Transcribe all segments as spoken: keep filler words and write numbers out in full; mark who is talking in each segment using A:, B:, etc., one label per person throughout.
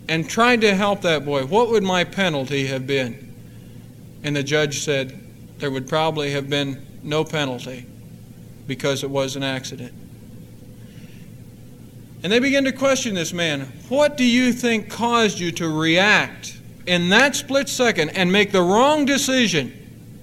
A: and tried to help that boy, what would my penalty have been? And the judge said, there would probably have been no penalty because it was an accident. And they began to question this man. What do you think caused you to react in that split second and make the wrong decision?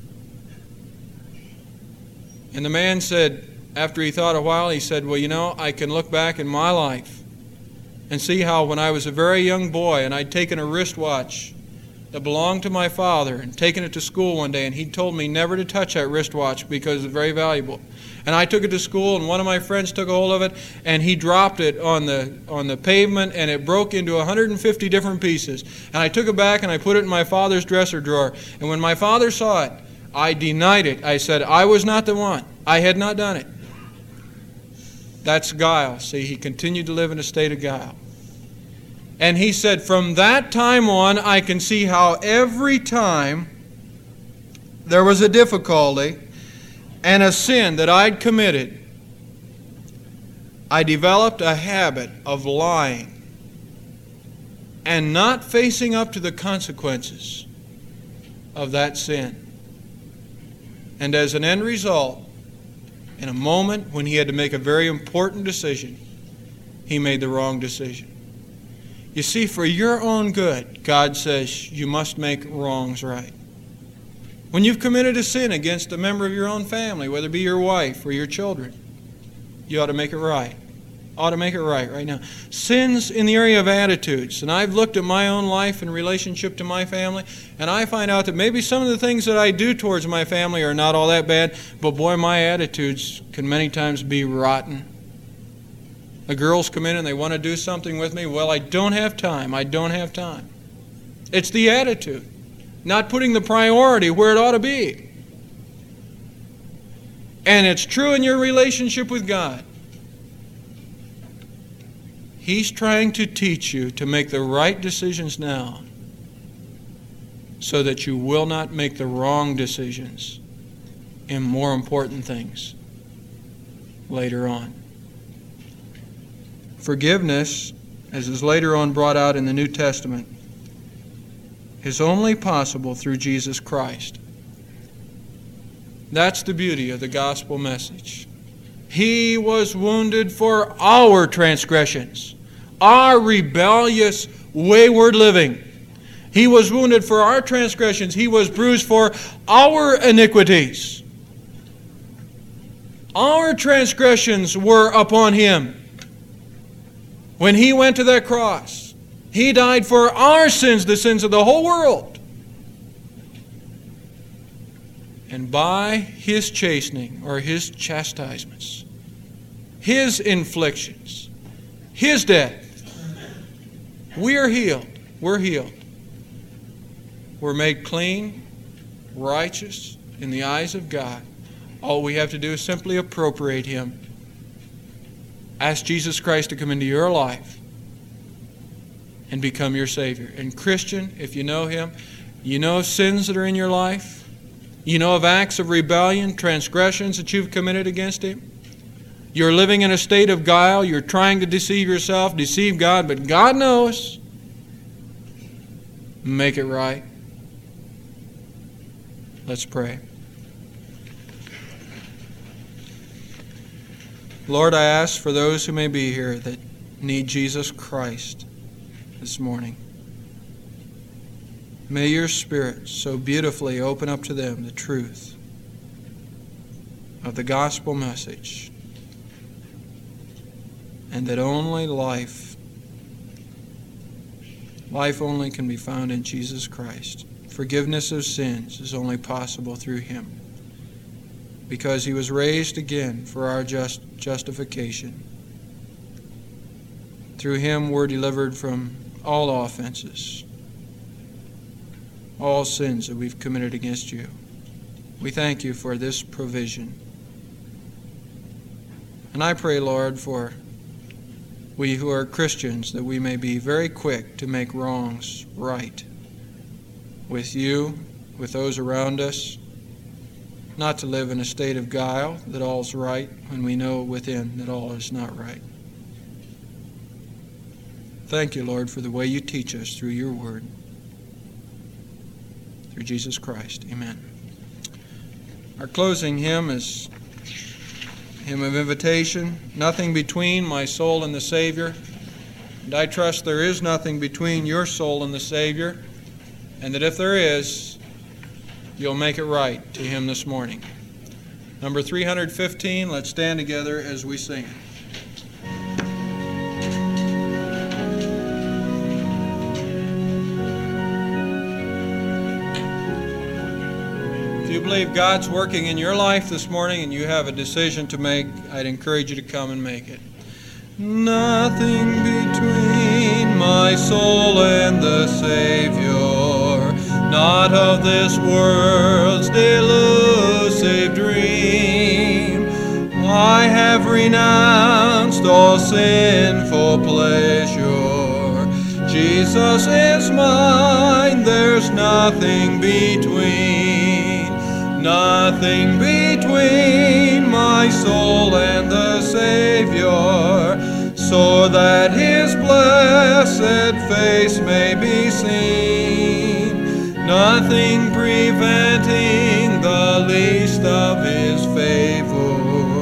A: And the man said, after he thought a while, he said, well, you know, I can look back in my life and see how when I was a very young boy and I'd taken a wristwatch that belonged to my father and taken it to school one day, and he told me never to touch that wristwatch because it's very valuable. And I took it to school, and one of my friends took a hold of it, and he dropped it on the on the pavement, and it broke into one hundred fifty different pieces. And I took it back, and I put it in my father's dresser drawer. And when my father saw it, I denied it. I said, I was not the one. I had not done it. That's guile. See, he continued to live in a state of guile. And he said, from that time on, I can see how every time there was a difficulty and a sin that I'd committed, I developed a habit of lying and not facing up to the consequences of that sin. And as an end result, in a moment when he had to make a very important decision, he made the wrong decision. You see, for your own good, God says you must make wrongs right. When you've committed a sin against a member of your own family, whether it be your wife or your children, you ought to make it right. Ought to make it right right now. Sins in the area of attitudes. And I've looked at my own life in relationship to my family, and I find out that maybe some of the things that I do towards my family are not all that bad, but boy, my attitudes can many times be rotten. The girls come in and they want to do something with me. Well, I don't have time. I don't have time. It's the attitude. Not putting the priority where it ought to be. And it's true in your relationship with God. He's trying to teach you to make the right decisions now so that you will not make the wrong decisions in more important things later on. Forgiveness, as is later on brought out in the New Testament, is only possible through Jesus Christ. That's the beauty of the gospel message. He was wounded for our transgressions, our rebellious, wayward living. He was wounded for our transgressions. He was bruised for our iniquities. Our transgressions were upon Him. When He went to that cross, He died for our sins, the sins of the whole world. And by His chastening, or His chastisements, His inflictions, His death, we are healed. We're healed. We're made clean, righteous in the eyes of God. All we have to do is simply appropriate Him. Ask Jesus Christ to come into your life and become your Savior. And Christian, if you know Him, you know of sins that are in your life. You know of acts of rebellion, transgressions that you've committed against Him. You're living in a state of guile. You're trying to deceive yourself, deceive God, but God knows. Make it right. Let's pray. Lord, I ask for those who may be here that need Jesus Christ this morning. May your Spirit so beautifully open up to them the truth of the gospel message, and that only life, life only can be found in Jesus Christ. Forgiveness of sins is only possible through Him, because He was raised again for our just justification. Through Him we're delivered from all offenses, all sins that we've committed against You. We thank You for this provision. And I pray, Lord, for we who are Christians, that we may be very quick to make wrongs right with You, with those around us, not to live in a state of guile that all's right when we know within that all is not right. Thank you, Lord, for the way you teach us through your word. Through Jesus Christ. Amen. Our closing hymn is hymn of invitation. Nothing between my soul and the Savior. And I trust there is nothing between your soul and the Savior, and that if there is, you'll make it right to him this morning. Number three hundred fifteen, let's stand together as we sing it. If you believe God's working in your life this morning and you have a decision to make, I'd encourage you to come and make it. Nothing between my soul and the Savior, not of this world's delusive dream. I have renounced all sinful pleasure. Jesus is mine, there's nothing between. Nothing between my soul and the Savior, so that his blessed face may be seen. Nothing preventing the least of his favor.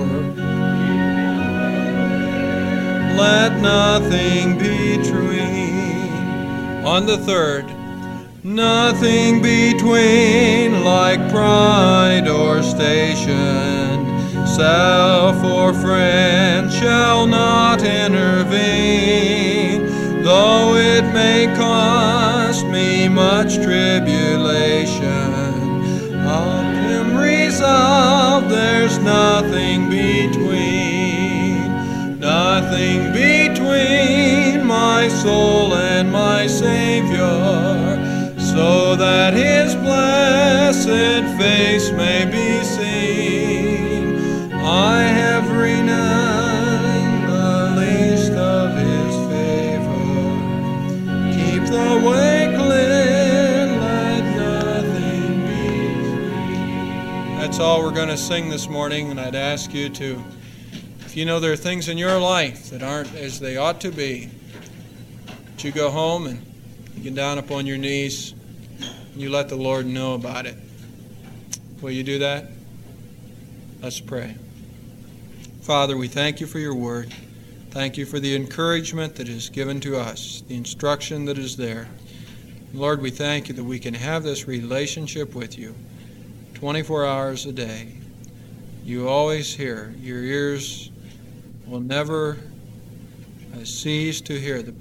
A: Let nothing between. On the third, nothing between, like pride or station, self or friend shall not intervene, though it may cost me much tribulation. Of him resolved, there's nothing between, nothing between my soul and my Savior, so that his blessed face may be seen. I have renounced the least of his favor. Keep the way clear, let nothing be free. That's all we're going to sing this morning, and I'd ask you to, if you know there are things in your life that aren't as they ought to be, that you go home and you get down upon your knees, you let the Lord know about it. Will you do that? Let's pray. Father, we thank you for your word. Thank you for the encouragement that is given to us, the instruction that is there. Lord, we thank you that we can have this relationship with you twenty-four hours a day. You always hear. Your ears will never cease to hear the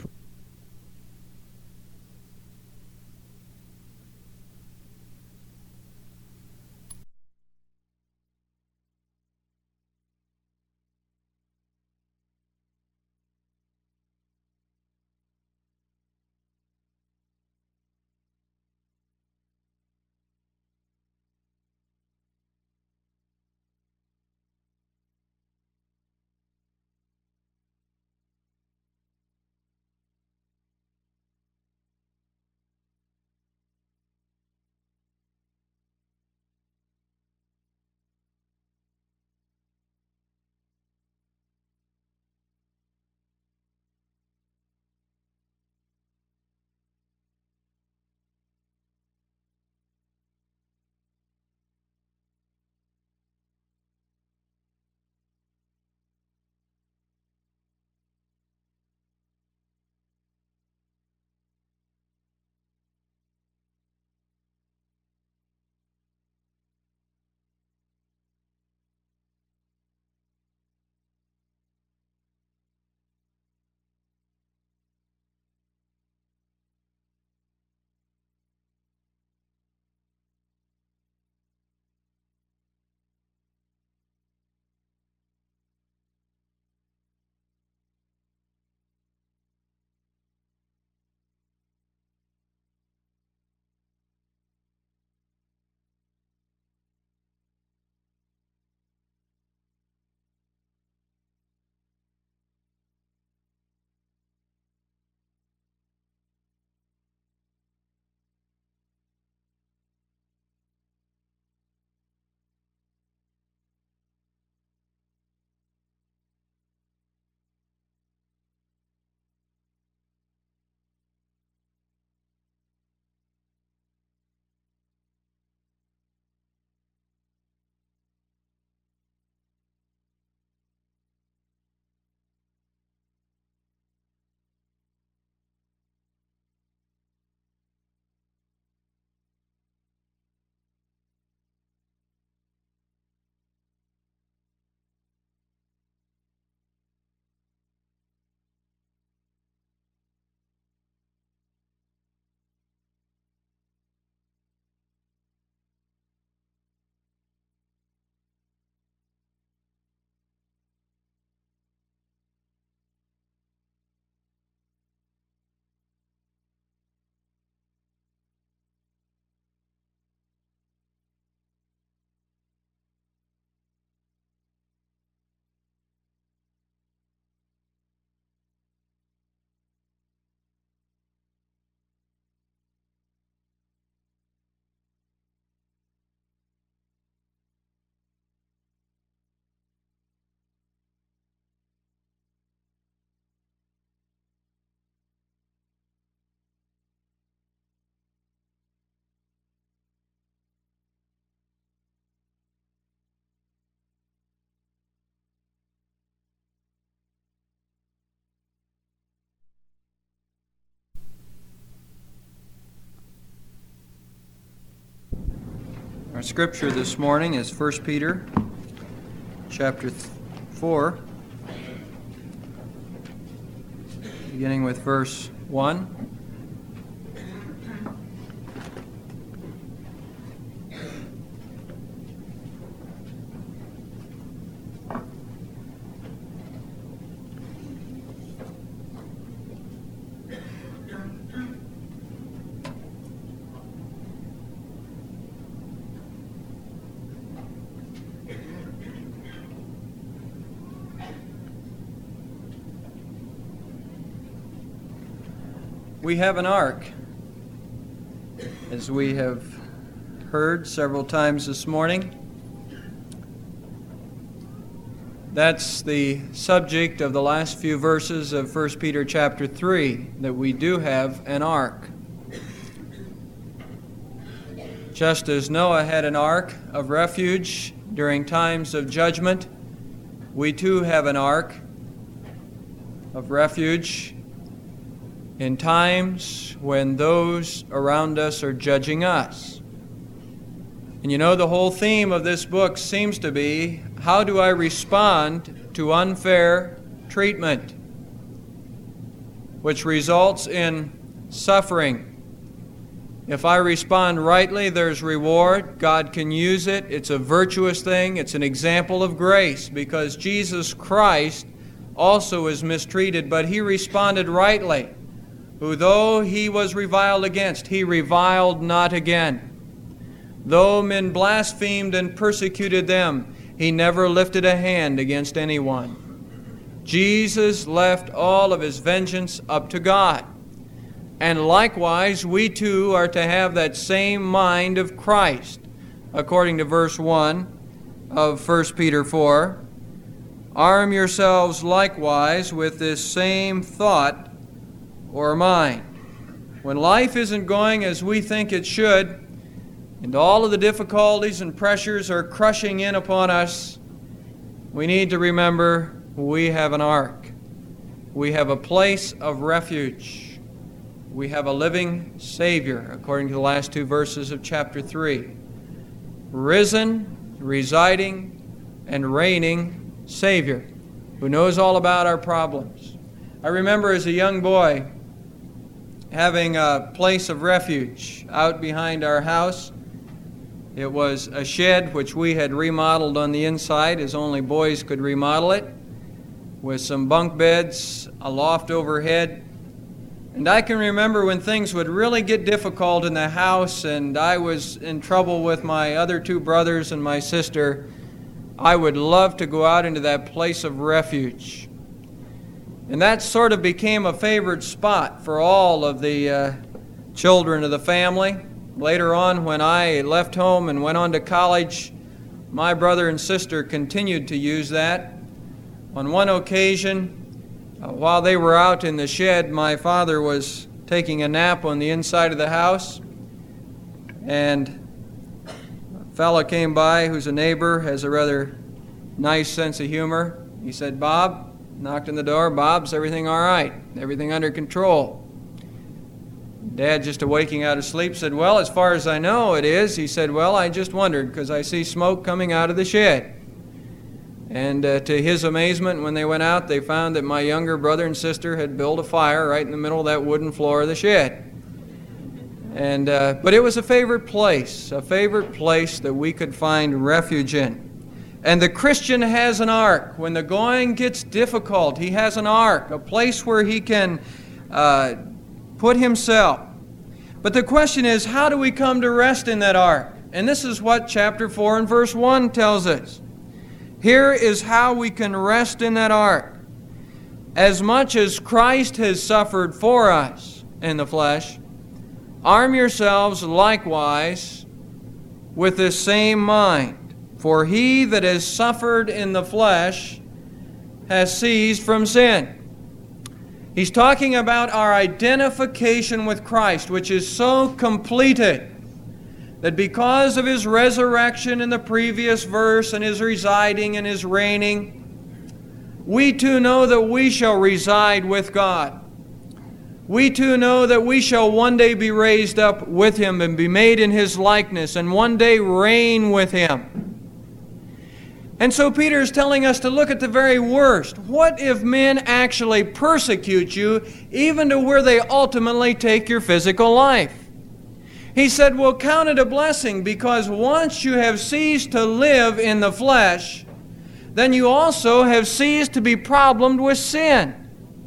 B: Our scripture this morning is First Peter chapter four, beginning with verse one. We have an ark, as we have heard several times this morning. That's the subject of the last few verses of First Peter chapter three, that we do have an ark. Just as Noah had an ark of refuge during times of judgment, we too have an ark of refuge in times when those around us are judging us. And you know, the whole theme of this book seems to be, how do I respond to unfair treatment, which results in suffering? If I respond rightly, there's reward. God can use it. It's a virtuous thing. It's an example of grace, because Jesus Christ also is mistreated, but he responded rightly. Who though he was reviled against, he reviled not again. Though men blasphemed and persecuted them, he never lifted a hand against anyone. Jesus left all of his vengeance up to God. And likewise, we too are to have that same mind of Christ, according to verse one of First Peter four. Arm yourselves likewise with this same thought or mind. When life isn't going as we think it should, and all of the difficulties and pressures are crushing in upon us, we need to remember we have an ark. We have a place of refuge. We have a living Savior, according to the last two verses of chapter three. Risen, residing, and reigning Savior, who knows all about our problems. I remember as a young boy having a place of refuge out behind our house. It was a shed which we had remodeled on the inside, as only boys could remodel it, with some bunk beds, a loft overhead. And I can remember when things would really get difficult in the house and I was in trouble with my other two brothers and my sister, I would love to go out into that place of refuge. And that sort of became a favorite spot for all of the uh, children of the family. Later on, when I left home and went on to college, my brother and sister continued to use that. On one occasion, uh, while they were out in the shed, my father was taking a nap on the inside of the house, and a fellow came by who's a neighbor, has a rather nice sense of humor. He said, "Bob," knocked on the door, "Bob's everything all right? Everything under control?" Dad, just awaking out of sleep, said, "Well, as far as I know, it is." He said, "Well, I just wondered because I see smoke coming out of the shed." And uh, to his amazement, when they went out, they found that my younger brother and sister had built a fire right in the middle of that wooden floor of the shed. And uh, but it was a favorite place, a favorite place that we could find refuge in. And the Christian has an ark. When the going gets difficult, he has an ark, a place where he can uh, put himself. But the question is, how do we come to rest in that ark? And this is what chapter four and verse one tells us. Here is how we can rest in that ark. As much as Christ has suffered for us in the flesh, arm yourselves likewise with this same mind. For he that has suffered in the flesh has ceased from sin. He's talking about our identification with Christ, which is so completed that because of his resurrection in the previous verse and his residing and his reigning, we too know that we shall reside with God. we too know that we shall one day be raised up with Him and be made in His likeness and one day reign with Him. And so Peter is telling us to look at the very worst. What if men actually persecute you even to where they ultimately take your physical life? He said, well, count it a blessing, because once you have ceased to live in the flesh, then you also have ceased to be problemed with sin.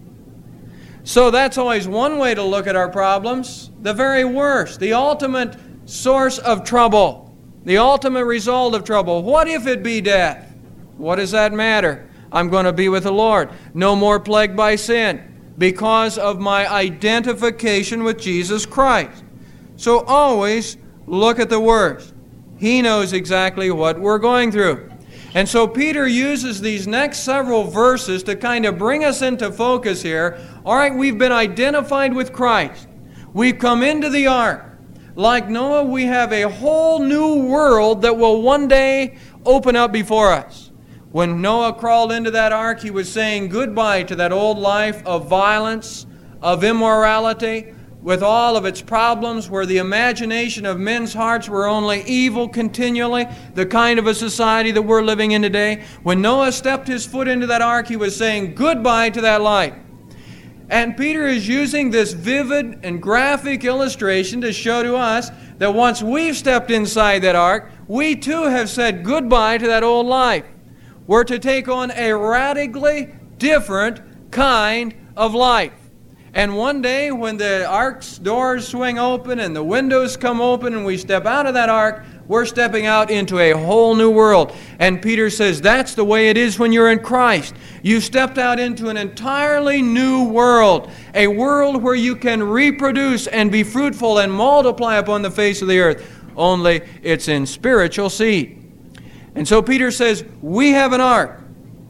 B: So that's always one way to look at our problems. The very worst, the ultimate source of trouble. The ultimate result of trouble. What if it be death? What does that matter? I'm going to be with the Lord. No more plagued by sin because of my identification with Jesus Christ. So always look at the worst. He knows exactly what we're going through. And so Peter uses these next several verses to kind of bring us into focus here. All right, we've been identified with Christ. We've come into the ark. Like Noah, we have a whole new world that will one day open up before us. When Noah crawled into that ark, he was saying goodbye to that old life of violence, of immorality, with all of its problems, where the imagination of men's hearts were only evil continually, the kind of a society that we're living in today. When Noah stepped his foot into that ark, he was saying goodbye to that life. And Peter is using this vivid and graphic illustration to show to us that once we've stepped inside that ark, we too have said goodbye to that old life. We're to take on a radically different kind of life. And one day when the ark's doors swing open and the windows come open and we step out of that ark, we're stepping out into a whole new world. And Peter says that's the way it is when you're in Christ. You've stepped out into an entirely new world, a world where you can reproduce and be fruitful and multiply upon the face of the earth. Only it's in spiritual seed. And so Peter says, we have an ark,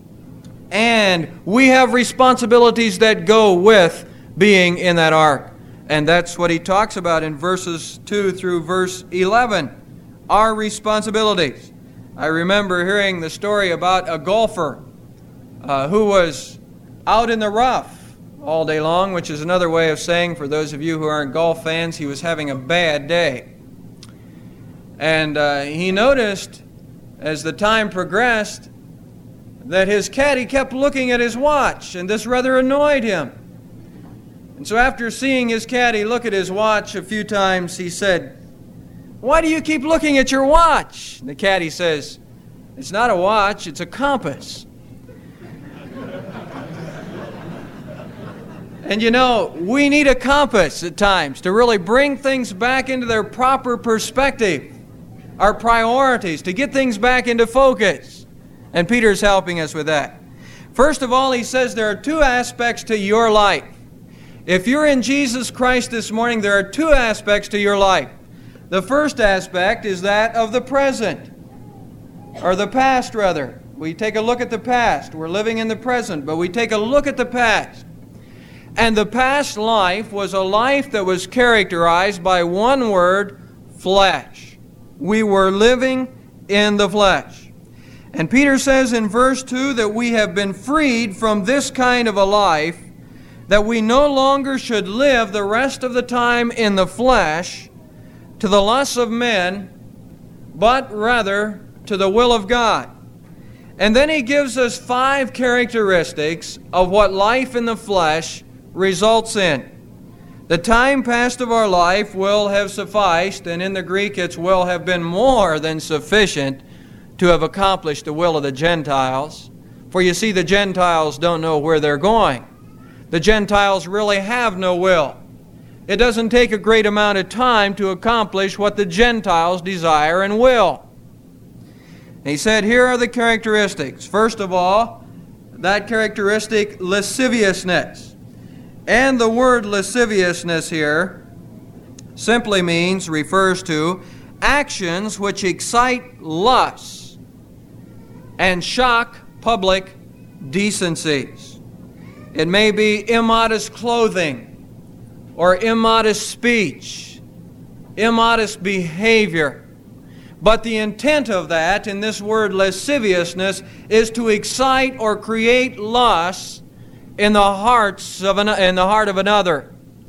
B: and we have responsibilities that go with being in that ark. And that's what he talks about in verses two through verse eleven. Our responsibilities. I remember hearing the story about a golfer uh, who was out in the rough all day long, which is another way of saying, for those of you who aren't golf fans, he was having a bad day. And uh, he noticed as the time progressed that his caddy kept looking at his watch, and this rather annoyed him. And so after seeing his caddy look at his watch a few times, he said, "Why do you keep looking at your watch?" And the caddy says, "It's not a watch, it's a compass." And you know, we need a compass at times to really bring things back into their proper perspective, our priorities, to get things back into focus. And Peter's helping us with that. First of all, he says there are two aspects to your life. If you're in Jesus Christ this morning, there are two aspects to your life. The first aspect is that of the present, or the past rather. We take a look at the past. We're living in the present, but we take a look at the past. And the past life was a life that was characterized by one word, flesh. We were living in the flesh. And Peter says in verse two that we have been freed from this kind of a life, that we no longer should live the rest of the time in the flesh to the lusts of men, but rather to the will of God. And then he gives us five characteristics of what life in the flesh results in. The time past of our life will have sufficed, and in the Greek it's will have been more than sufficient to have accomplished the will of the Gentiles. For you see, the Gentiles don't know where they're going. The Gentiles really have no will. It doesn't take a great amount of time to accomplish what the Gentiles desire and will. And he said, here are the characteristics. First of all, that characteristic, lasciviousness. And the word lasciviousness here simply means, refers to, actions which excite lust and shock public decencies. It may be immodest clothing, or immodest speech, immodest behavior. But the intent of that, in this word lasciviousness, is to excite or create lust in the hearts of an, in the heart of another.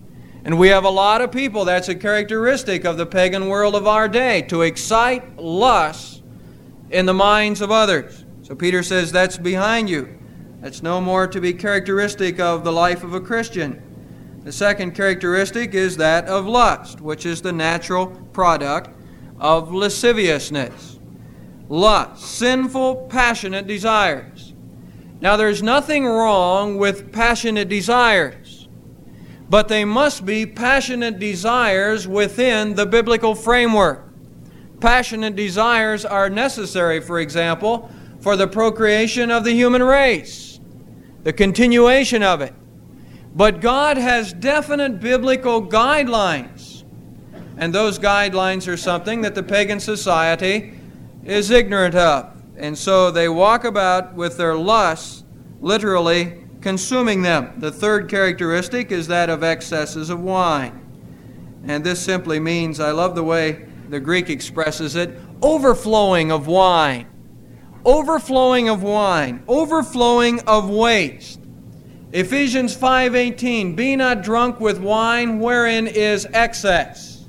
B: And we have a lot of people, that's a characteristic of the pagan world of our day, to excite lust in the minds of others. So Peter says that's behind you. That's no more to be characteristic of the life of a Christian. The second characteristic is that of lust, which is the natural product of lasciviousness. Lust, sinful, passionate desires. Now there's nothing wrong with passionate desires, but they must be passionate desires within the biblical framework. Passionate desires are necessary, for example, for the procreation of the human race, the continuation of it. But God has definite biblical guidelines, and those guidelines are something that the pagan society is ignorant of. And so they walk about with their lusts, literally consuming them. The third characteristic is that of excesses of wine. And this simply means, I love the way the Greek expresses it, overflowing of wine. Overflowing of wine. Overflowing of waste. Ephesians five eighteen, be not drunk with wine wherein is excess,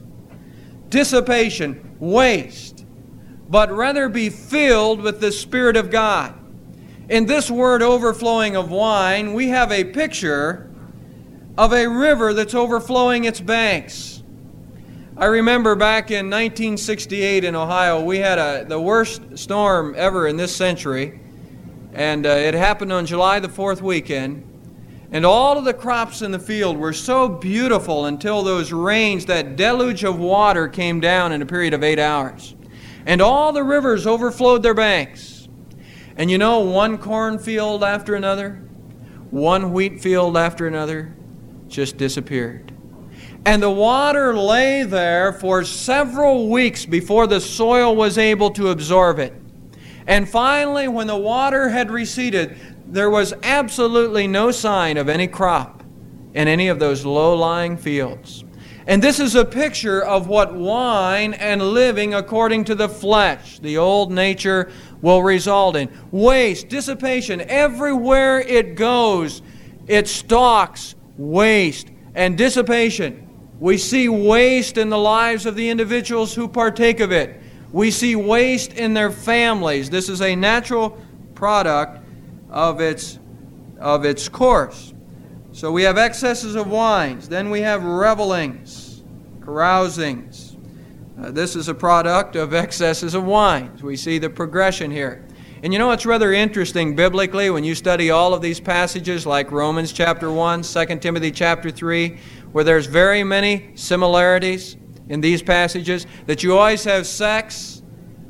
B: dissipation, waste, but rather be filled with the Spirit of God. In this word overflowing of wine, we have a picture of a river that's overflowing its banks. I remember back in nineteen sixty-eight in Ohio, we had a, the worst storm ever in this century, and uh, it happened on July the fourth weekend. And all of the crops in the field were so beautiful until those rains, that deluge of water came down in a period of eight hours. And all the rivers overflowed their banks. And you know, one cornfield after another, one wheat field after another, just disappeared. And the water lay there for several weeks before the soil was able to absorb it. And finally, when the water had receded, there was absolutely no sign of any crop in any of those low-lying fields. And this is a picture of what wine and living according to the flesh, the old nature, will result in. Waste, dissipation, everywhere it goes, it stalks waste and dissipation. We see waste in the lives of the individuals who partake of it. We see waste in their families. This is a natural product of its, of its course. So we have excesses of wines. Then we have revelings, carousings. Uh, this is a product of excesses of wines. We see the progression here. And you know, it's rather interesting biblically when you study all of these passages like Romans chapter one, Second Timothy chapter three, where there's very many similarities in these passages, that you always have sex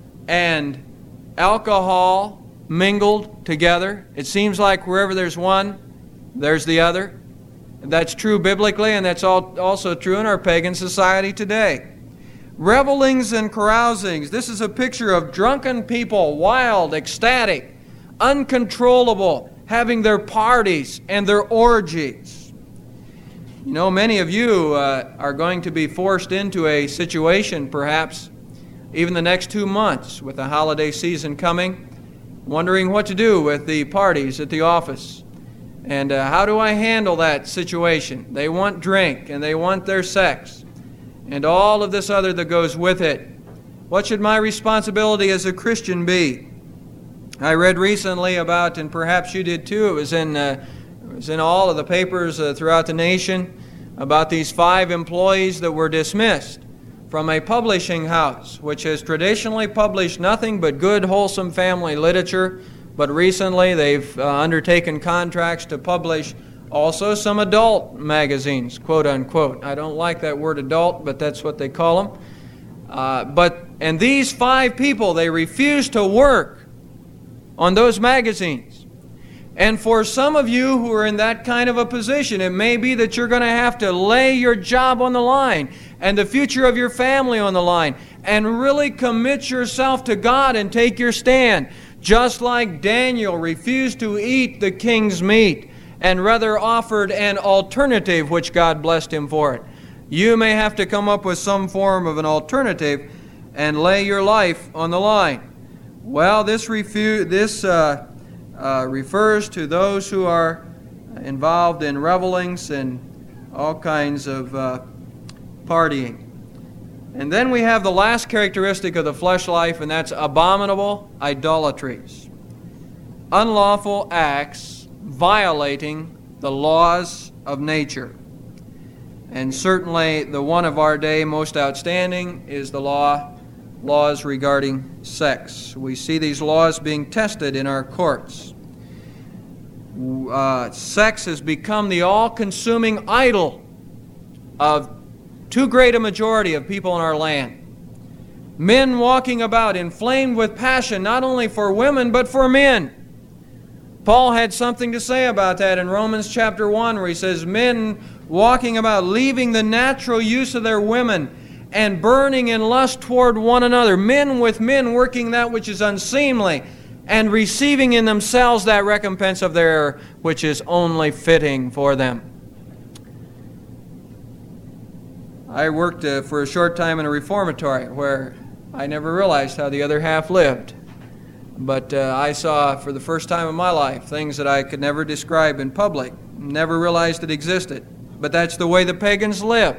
B: and alcohol mingled together. It seems like wherever there's one, there's the other. That's true biblically, and that's also true in our pagan society today. Revelings and carousings. This is a picture of drunken people, wild, ecstatic, uncontrollable, having their parties and their orgies. You know, many of you uh, are going to be forced into a situation, perhaps even the next two months with the holiday season coming, wondering what to do with the parties at the office. And uh, how do I handle that situation? They want drink and they want their sex and all of this other that goes with it. What should my responsibility as a Christian be? I read recently about, and perhaps you did too, it was in, uh, it was in all of the papers uh, throughout the nation, about these five employees that were dismissed from a publishing house which has traditionally published nothing but good, wholesome family literature, but recently they've uh, undertaken contracts to publish also some adult magazines, quote unquote. I don't like that word adult, but that's what they call them. Uh, but and these five people, they refuse to work on those magazines. And for some of you who are in that kind of a position, it may be that you're going to have to lay your job on the line and the future of your family on the line and really commit yourself to God and take your stand. Just like Daniel refused to eat the king's meat and rather offered an alternative which God blessed him for it. You may have to come up with some form of an alternative and lay your life on the line. Well, this, refu- this uh, uh, refers to those who are involved in revelings and all kinds of uh, partying. And then we have the last characteristic of the flesh life, and that's abominable idolatries. Unlawful acts violating the laws of nature. And certainly the one of our day most outstanding is the law, laws regarding sex. We see these laws being tested in our courts. Uh, sex has become the all-consuming idol of too great a majority of people in our land. Men walking about inflamed with passion not only for women but for men. Paul had something to say about that in Romans chapter one, where he says, men walking about leaving the natural use of their women and burning in lust toward one another. Men with men working that which is unseemly and receiving in themselves that recompense of their error which is only fitting for them. I worked uh, for a short time in a reformatory where I never realized how the other half lived. But uh, I saw for the first time in my life things that I could never describe in public, never realized it existed. But that's the way the pagans live.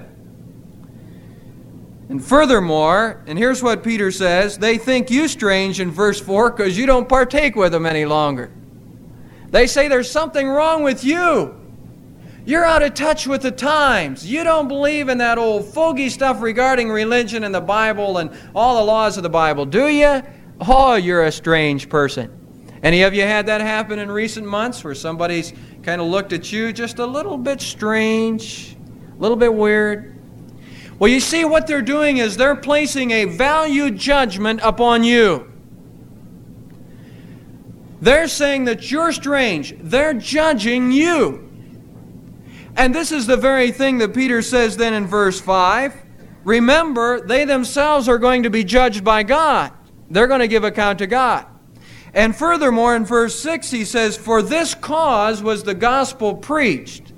B: And furthermore, and here's what Peter says, they think you strange in verse four because you don't partake with them any longer. They say there's something wrong with you. You're out of touch with the times. You don't believe in that old fogey stuff regarding religion and the Bible and all the laws of the Bible, do you? Oh, you're a strange person. Any of you had that happen in recent months where somebody's kind of looked at you just a little bit strange, a little bit weird? Well, you see, what they're doing is they're placing a value judgment upon you. They're saying that you're strange. They're judging you. And this is the very thing that Peter says then in verse five. Remember, they themselves are going to be judged by God. They're going to give account to God. And furthermore, in verse six, he says, for this cause was the gospel preached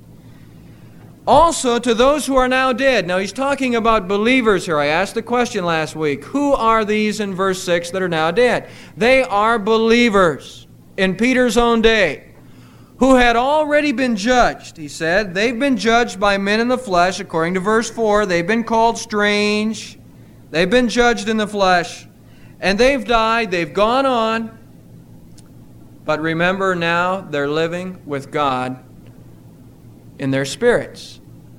B: also to those who are now dead. Now, he's talking about believers here. I asked the question last week, who are these in verse six that are now dead? They are believers in Peter's own day who had already been judged. He said, they've been judged by men in the flesh, according to verse four. They've been called strange. They've been judged in the flesh. And they've died, they've gone on. But remember now, they're living with God in their spirits.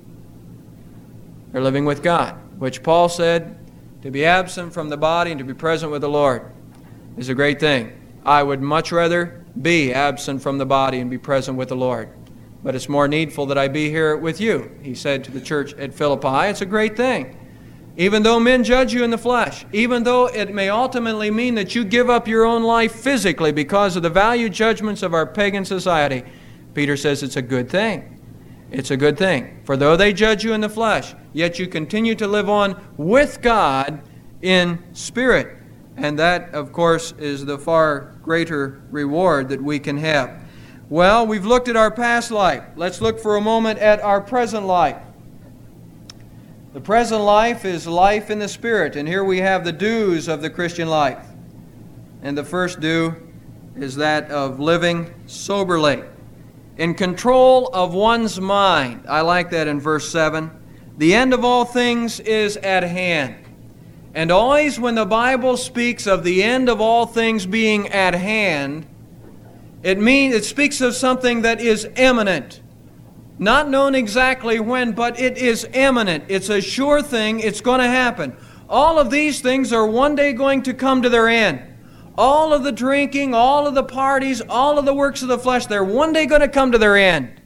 B: They're living with God, which Paul said, to be absent from the body and to be present with the Lord is a great thing. I would much rather be absent from the body and be present with the Lord. But it's more needful that I be here with you, he said to the church at Philippi. It's a great thing. Even though men judge you in the flesh, even though it may ultimately mean that you give up your own life physically because of the value judgments of our pagan society, Peter says it's a good thing. It's a good thing. For though they judge you in the flesh, yet you continue to live on with God in spirit. And that, of course, is the far greater reward that we can have. Well, we've looked at our past life. Let's look for a moment at our present life. The present life is life in the Spirit, and here we have the dues of the Christian life. And the first due is that of living soberly, in control of one's mind. I like that in verse seven. The end of all things is at hand. And always when the Bible speaks of the end of all things being at hand, it means it speaks of something that is imminent. Not known exactly when, but it is imminent. It's a sure thing. It's going to happen. All of these things are one day going to come to their end. All of the drinking, all of the parties, all of the works of the flesh, they're one day going to come to their end.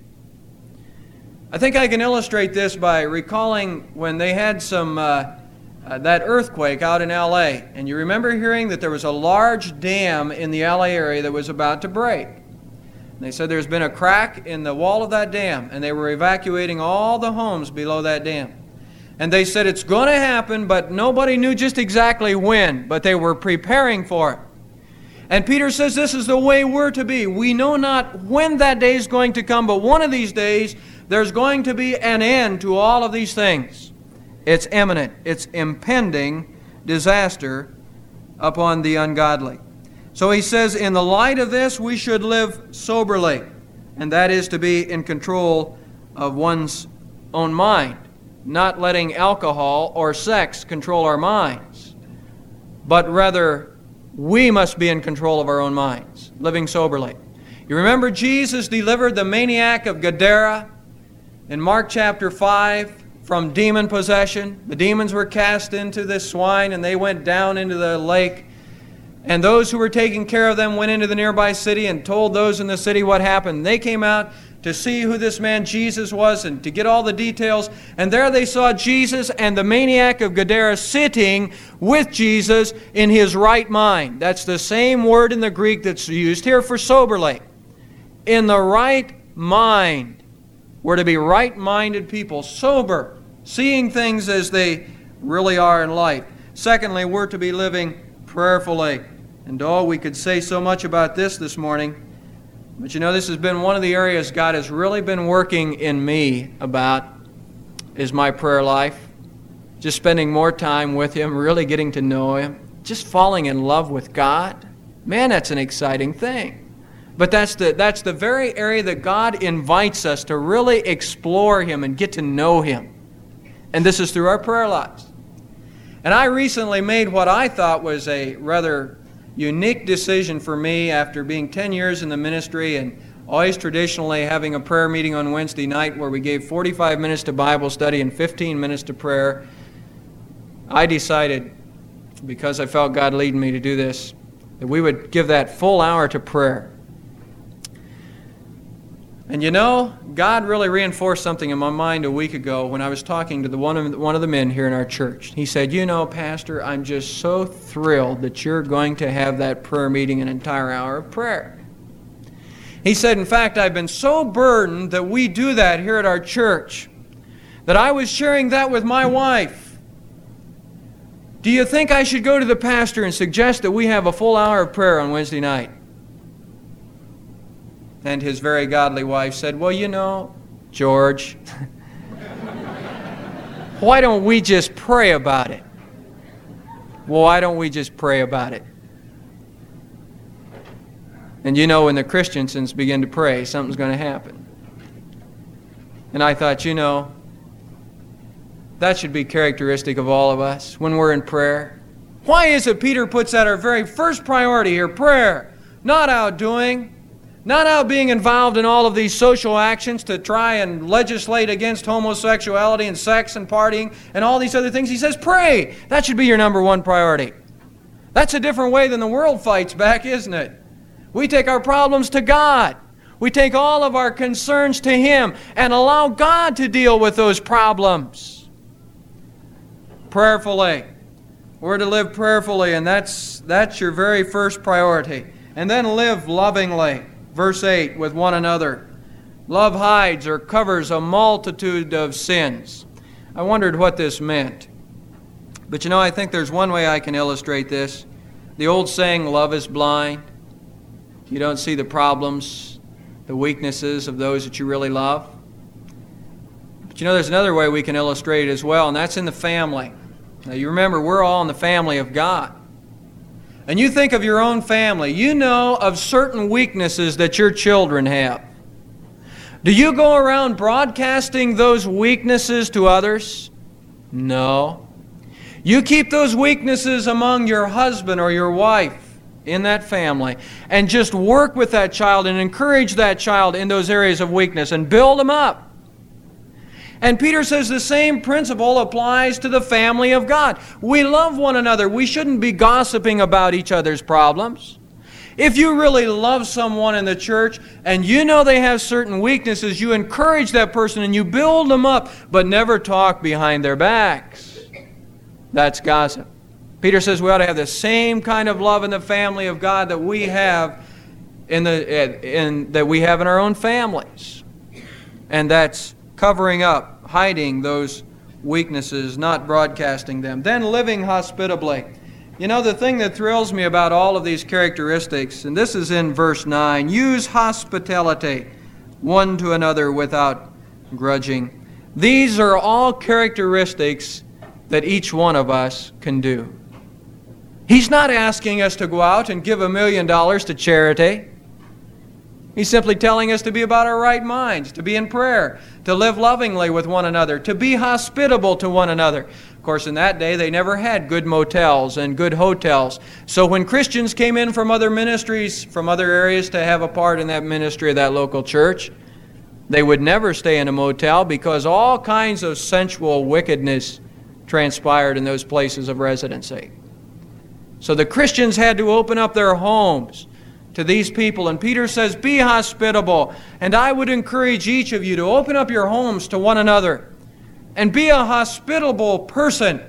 B: I think I can illustrate this by recalling when they had some uh, uh, that earthquake out in L A And you remember hearing that there was a large dam in the L A area that was about to break. They said there's been a crack in the wall of that dam, and they were evacuating all the homes below that dam. And they said it's going to happen, but nobody knew just exactly when, but they were preparing for it. And Peter says this is the way we're to be. We know not when that day is going to come, but one of these days there's going to be an end to all of these things. It's imminent. It's impending disaster upon the ungodly. So he says, in the light of this, we should live soberly, and that is to be in control of one's own mind, not letting alcohol or sex control our minds, but rather we must be in control of our own minds, living soberly. You remember Jesus delivered the maniac of Gadara in Mark chapter five from demon possession. The demons were cast into this swine and they went down into the lake. And those who were taking care of them went into the nearby city and told those in the city what happened. They came out to see who this man Jesus was and to get all the details. And there they saw Jesus and the maniac of Gadara sitting with Jesus in his right mind. That's the same word in the Greek that's used here for soberly. In the right mind. We're to be right-minded people, sober, seeing things as they really are in life. Secondly, we're to be living prayerfully. And oh, we could say so much about this this morning. But you know, this has been one of the areas God has really been working in me about, is my prayer life. Just spending more time with Him, really getting to know Him, just falling in love with God. Man, that's an exciting thing. But that's the, that's the very area that God invites us to really explore Him and get to know Him. And this is through our prayer lives. And I recently made what I thought was a rather unique decision for me after being ten years in the ministry and always traditionally having a prayer meeting on Wednesday night where we gave forty-five minutes to Bible study and fifteen minutes to prayer. I decided, because I felt God leading me to do this, that we would give that full hour to prayer. And you know, God really reinforced something in my mind a week ago when I was talking to the one of, one of the men here in our church. He said, you know, Pastor, I'm just so thrilled that you're going to have that prayer meeting, an entire hour of prayer. He said, in fact, I've been so burdened that we do that here at our church, that I was sharing that with my wife. Do you think I should go to the pastor and suggest that we have a full hour of prayer on Wednesday night? And his very godly wife said, well, you know, George, why don't we just pray about it? Well, why don't we just pray about it? And you know, when the Christiansons begin to pray, something's going to happen. And I thought, you know, that should be characteristic of all of us when we're in prayer. Why is it Peter puts that our very first priority here, prayer, not outdoing? Not out being involved in all of these social actions to try and legislate against homosexuality and sex and partying and all these other things. He says, pray. That should be your number one priority. That's a different way than the world fights back, isn't it? We take our problems to God. We take all of our concerns to Him and allow God to deal with those problems. Prayerfully. We're to live prayerfully, and that's, that's your very first priority. And then live lovingly. Verse eight, with one another. Love hides or covers a multitude of sins. I wondered what this meant. But you know, I think there's one way I can illustrate this. The old saying, love is blind. You don't see the problems, the weaknesses of those that you really love. But you know, there's another way we can illustrate it as well, and that's in the family. Now you remember, we're all in the family of God. And you think of your own family. You know of certain weaknesses that your children have. Do you go around broadcasting those weaknesses to others? No. You keep those weaknesses among your husband or your wife in that family and just work with that child and encourage that child in those areas of weakness and build them up. And Peter says the same principle applies to the family of God. We love one another. We shouldn't be gossiping about each other's problems. If you really love someone in the church and you know they have certain weaknesses, you encourage that person and you build them up, but never talk behind their backs. That's gossip. Peter says we ought to have the same kind of love in the family of God that we have in the in that we have in our own families. And that's covering up, hiding those weaknesses, not broadcasting them. Then living hospitably. You know, the thing that thrills me about all of these characteristics, and this is in verse nine, use hospitality one to another without grudging. These are all characteristics that each one of us can do. He's not asking us to go out and give a million dollars to charity. He's simply telling us to be about our right minds, to be in prayer, to live lovingly with one another, to be hospitable to one another. Of course, in that day, they never had good motels and good hotels. So when Christians came in from other ministries, from other areas to have a part in that ministry of that local church, they would never stay in a motel because all kinds of sensual wickedness transpired in those places of residency. So the Christians had to open up their homes to these people. And Peter says, be hospitable. And I would encourage each of you to open up your homes to one another and be a hospitable person.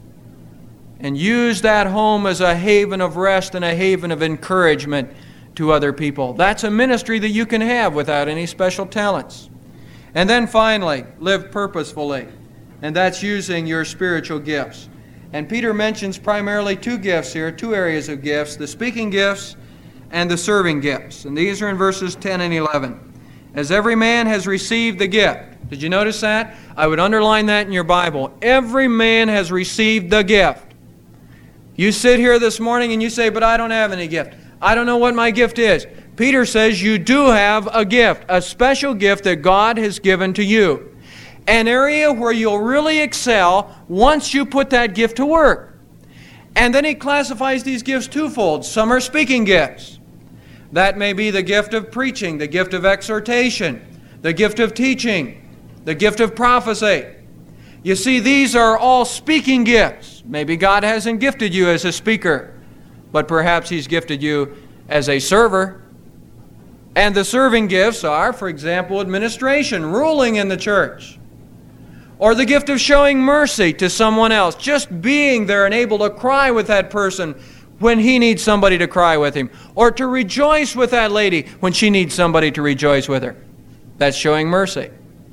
B: And use that home as a haven of rest and a haven of encouragement to other people. That's a ministry that you can have without any special talents. And then finally, live purposefully. And that's using your spiritual gifts. And Peter mentions primarily two gifts here, two areas of gifts, the speaking gifts and the serving gifts. And these are in verses ten and eleven. As every man has received the gift. Did you notice that? I would underline that in your Bible. Every man has received the gift. You sit here this morning and you say, but I don't have any gift. I don't know what my gift is. Peter says you do have a gift, a special gift that God has given to you. An area where you'll really excel once you put that gift to work. And then he classifies these gifts twofold. Some are speaking gifts. That may be the gift of preaching, the gift of exhortation, the gift of teaching, the gift of prophecy. You see, these are all speaking gifts. Maybe God hasn't gifted you as a speaker, but perhaps He's gifted you as a server. And the serving gifts are, for example, administration, ruling in the church. Or the gift of showing mercy to someone else, just being there and able to cry with that person when he needs somebody to cry with him. Or to rejoice with that lady when she needs somebody to rejoice with her. That's showing mercy.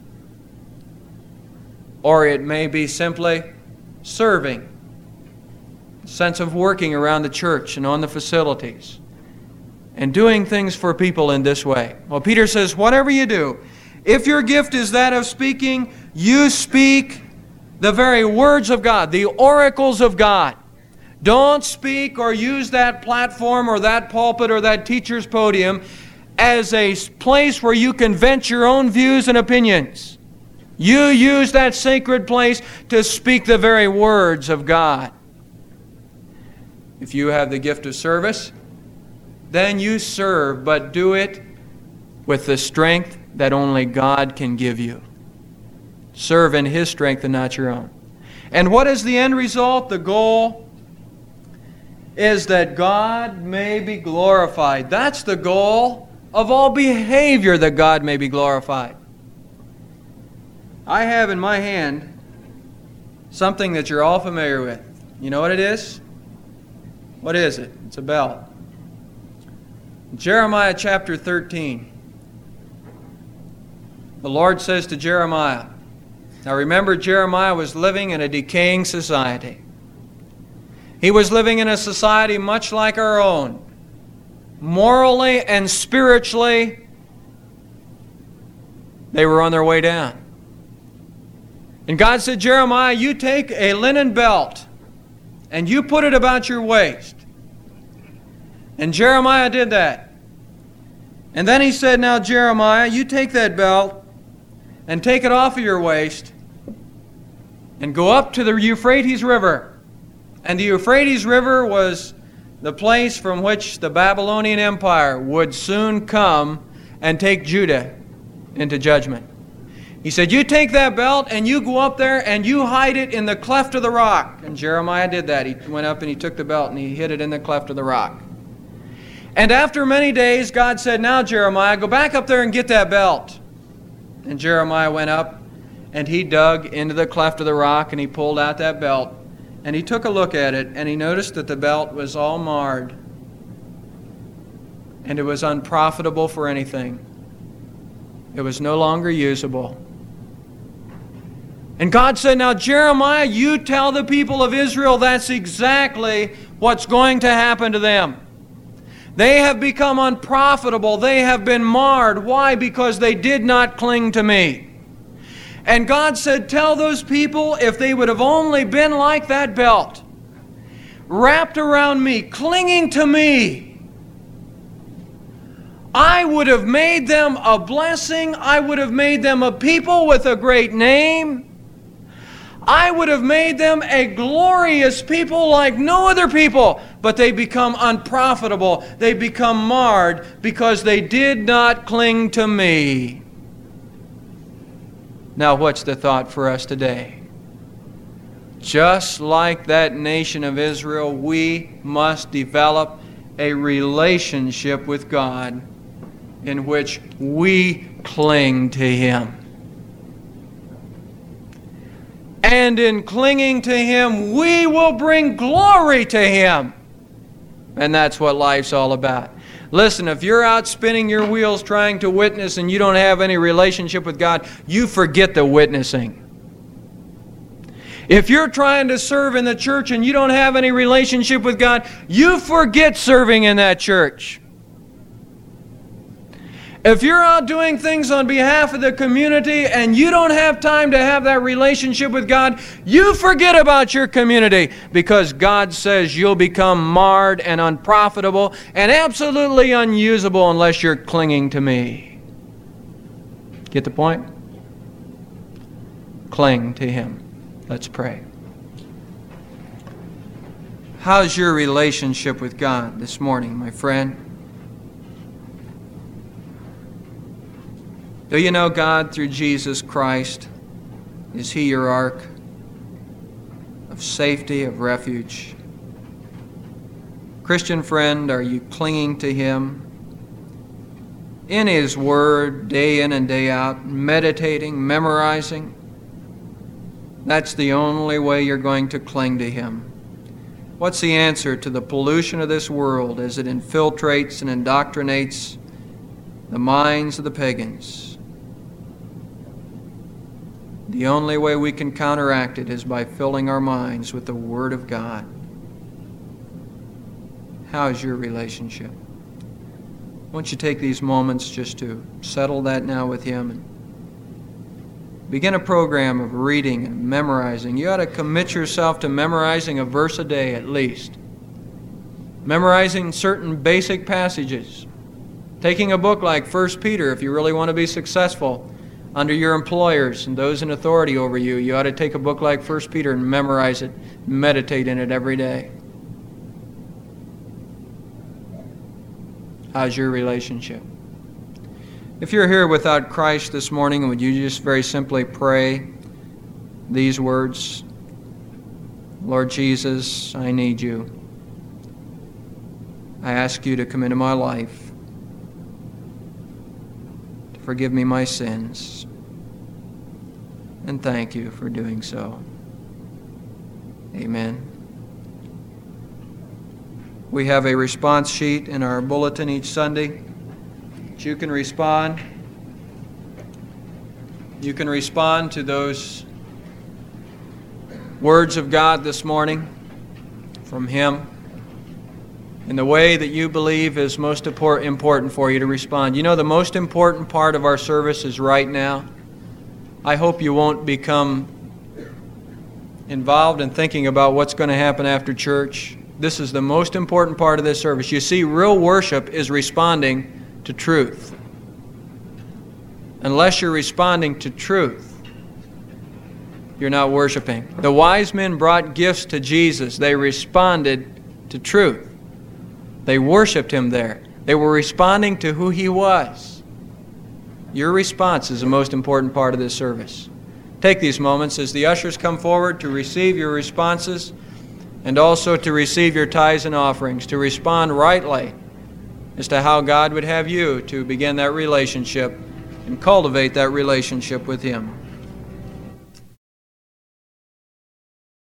B: Or it may be simply serving. A sense of working around the church and on the facilities. And doing things for people in this way. Well, Peter says, whatever you do, if your gift is that of speaking, you speak the very words of God, the oracles of God. Don't speak or use that platform or that pulpit or that teacher's podium as a place where you can vent your own views and opinions. You use that sacred place to speak the very words of God. If you have the gift of service, then you serve, but do it with the strength that only God can give you. Serve in His strength and not your own. And what is the end result? The goal is that God may be glorified. That's the goal of all behavior, that God may be glorified. I have in my hand something that you're all familiar with. You know what it is? What is it? It's a belt. Jeremiah chapter thirteen. The Lord says to Jeremiah, now remember, Jeremiah was living in a decaying society. He was living in a society much like our own. Morally and spiritually, they were on their way down. And God said, Jeremiah, you take a linen belt and you put it about your waist. And Jeremiah did that. And then he said, now Jeremiah, you take that belt and take it off of your waist and go up to the Euphrates River. And the Euphrates River was the place from which the Babylonian Empire would soon come and take Judah into judgment. He said, you take that belt and you go up there and you hide it in the cleft of the rock. And Jeremiah did that. He went up and he took the belt and he hid it in the cleft of the rock. And after many days, God said, now Jeremiah, go back up there and get that belt. And Jeremiah went up and he dug into the cleft of the rock and he pulled out that belt. And he took a look at it and he noticed that the belt was all marred. And it was unprofitable for anything. It was no longer usable. And God said, now Jeremiah, you tell the people of Israel that's exactly what's going to happen to them. They have become unprofitable. They have been marred. Why? Because they did not cling to me. And God said, tell those people, if they would have only been like that belt, wrapped around me, clinging to me, I would have made them a blessing. I would have made them a people with a great name. I would have made them a glorious people like no other people. But they become unprofitable. They become marred because they did not cling to me. Now, what's the thought for us today? Just like that nation of Israel, we must develop a relationship with God in which we cling to Him. And in clinging to Him, we will bring glory to Him. And that's what life's all about. Listen, if you're out spinning your wheels trying to witness and you don't have any relationship with God, you forget the witnessing. If you're trying to serve in the church and you don't have any relationship with God, you forget serving in that church. If you're out doing things on behalf of the community and you don't have time to have that relationship with God, you forget about your community, because God says you'll become marred and unprofitable and absolutely unusable unless you're clinging to me. Get the point? Cling to Him. Let's pray. How's your relationship with God this morning, my friend? Do you know God through Jesus Christ? Is He your ark of safety, of refuge? Christian friend, are you clinging to Him in His Word day in and day out, meditating, memorizing? That's the only way you're going to cling to Him. What's the answer to the pollution of this world as it infiltrates and indoctrinates the minds of the pagans? The only way we can counteract it is by filling our minds with the Word of God. How is your relationship? Won't you take these moments just to settle that now with Him and begin a program of reading and memorizing. You ought to commit yourself to memorizing a verse a day at least. Memorizing certain basic passages. Taking a book like First Peter if you really want to be successful under your employers and those in authority over you. You ought to take a book like First Peter and memorize it, meditate in it every day. How's your relationship? If you're here without Christ this morning, would you just very simply pray these words? Lord Jesus, I need you. I ask you to come into my life, to forgive me my sins, and thank you for doing so. Amen. We have a response sheet in our bulletin each Sunday. You can respond. You can respond to those words of God this morning from Him in the way that you believe is most important for you to respond. You know, the most important part of our service is right now. I hope you won't become involved in thinking about what's going to happen after church. This is the most important part of this service. You see, real worship is responding to truth. Unless you're responding to truth, you're not worshiping. The wise men brought gifts to Jesus. They responded to truth. They worshiped Him there. They were responding to who He was. Your response is the most important part of this service. Take these moments as the ushers come forward to receive your responses and also to receive your tithes and offerings, to respond rightly as to how God would have you to begin that relationship and cultivate that relationship with Him.